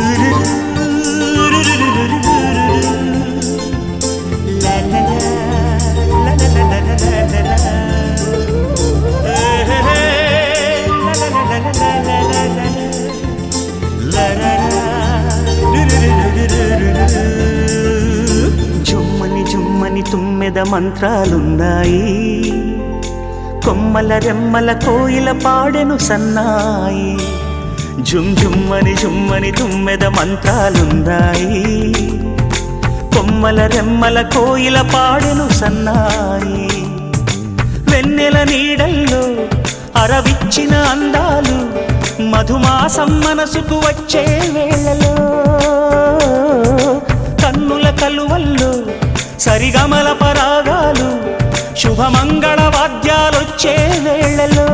జుమ్మని జుమ్మని తుమ్మెద మంత్రాలున్నాయి, కొమ్మల రెమ్మల కోయిల పాడెను సన్నాయి. జుమ్ జుమ్మని జుమ్మని తుమ్మెద మంత్రాలున్నాయి, కొమ్మల రెమ్మల కోయిల పాడెను సన్నాయి. వెన్నెల నీడల్లో అరవిచ్చిన అందాలు, మధుమాసం మనసుకు వచ్చే వేళలో, కన్నుల కలువల్లో సరిగమల పరాగాలు, శుభమంగళ వాద్యాలొచ్చే వేళలో.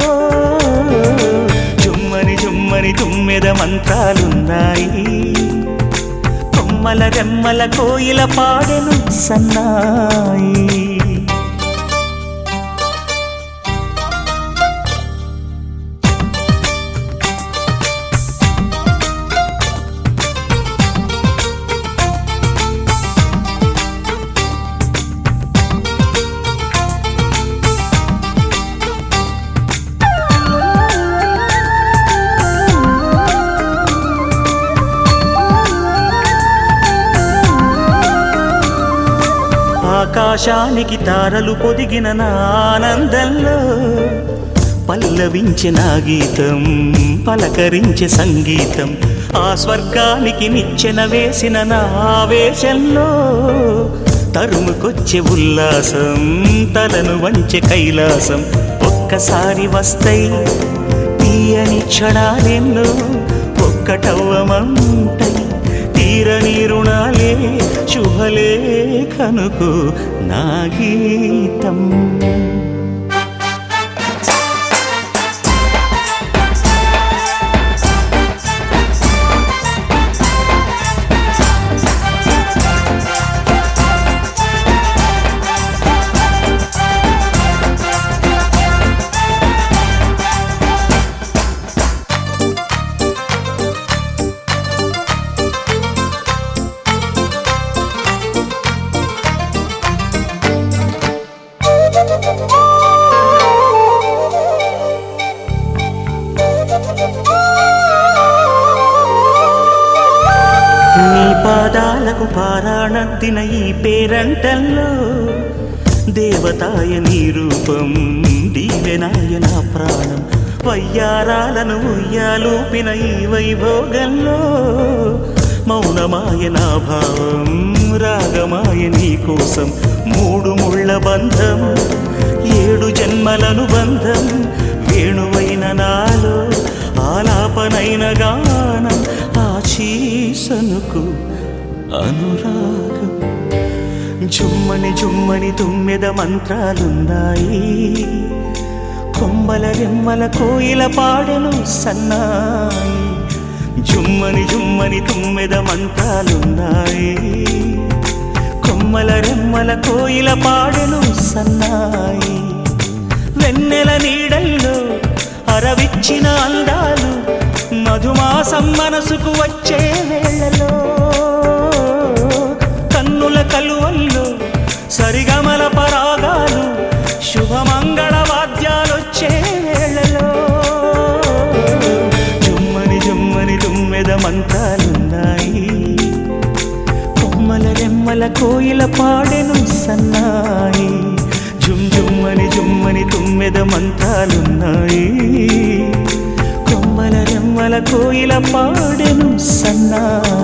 జుమ్మని జుమ్మని తుమ్మెద మంత్రాలున్నాయి, కొమ్మల రెమ్మల కోయిల పాడెను సన్నాయి. ఆకాశానికి తారలు పొదిగిన నా ఆనందంలో, పల్లవించే నా గీతం పలకరించే సంగీతం. ఆ స్వర్గానికి నిచ్చెన వేసిన నా ఆవేశంలో, తరుముకొచ్చే ఉల్లాసం తలను వంచే కైలాసం. ఒక్కసారి వస్తాయి తీయని క్షణాలెన్నో, ఒక్కటవ్వమంటాయి తీరని రుణాలే. శుభలేఖనుకు నా గీతం. నీ పాదాలకు పారాణద్దిన ఈ పేరంటల్లో, దేవతాయ నీ రూపం దీవెనాయ నా ప్రాణం. వయ్యారాలను ఉయ్యాలూపిన ఈ వైభోగంలో, మౌనమాయ నా భావం రాగమాయ నీ కోసం. మూడు ముళ్ళ బంధం ఏడు జన్మలను బంధం, వేణువైన నాలో ఆలాపనైన గానం. ఆశీసనుకు అనురాగం. జుమ్మని జుమ్మని తుమ్మెద మంత్రాలున్నాయి, కొమ్మల రెమ్మల కోయిల పాడెను సన్నాయి. జుమ్మని జుమ్మని తుమ్మెద మంత్రాలున్నాయి, కొమ్మల రెమ్మల కోయిల పాడెను సన్నాయి. వెన్నెల నీడల్లో అరవిచ్చిన అందాలు, మధుమాసం మనసుకు వచ్చే వేళలో, కన్నుల కలువల్లో సరిగమల పరాగాలు, శుభమంగళ వాద్యాలొచ్చే వేళలో. జుమ్మని జుమ్మని తుమ్మెద మంత్రాలున్నాయి, కొమ్మల రెమ్మల కోయిల పాడెను సన్నాయి. జుమ్ జుమ్మని జుమ్మని తుమ్మెద మంత్రాలున్నాయి, కొమ్మల రెమ్మల కోయిల పాడెను సన్నాయి.